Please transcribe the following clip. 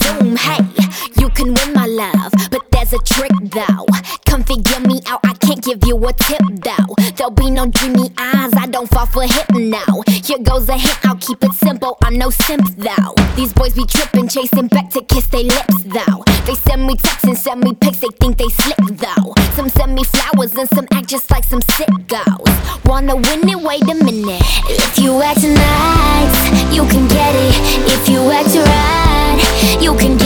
boom, hey. You can win my love, but there's a trick though. Come figure me out, I can't give you a tip though. There'll be no dreamy eyes, I don't fall for hit now. Here goes a hint, I'll keep it simple, I'm no simp though. These boys be trippin', chasing back to kiss they lips though. They send me texts and send me pics, they think they slick though. Some send me flowers and some act just like some sickos. Wanna win it? Wait a minute. If you act nice, you can get it. If you act right, you can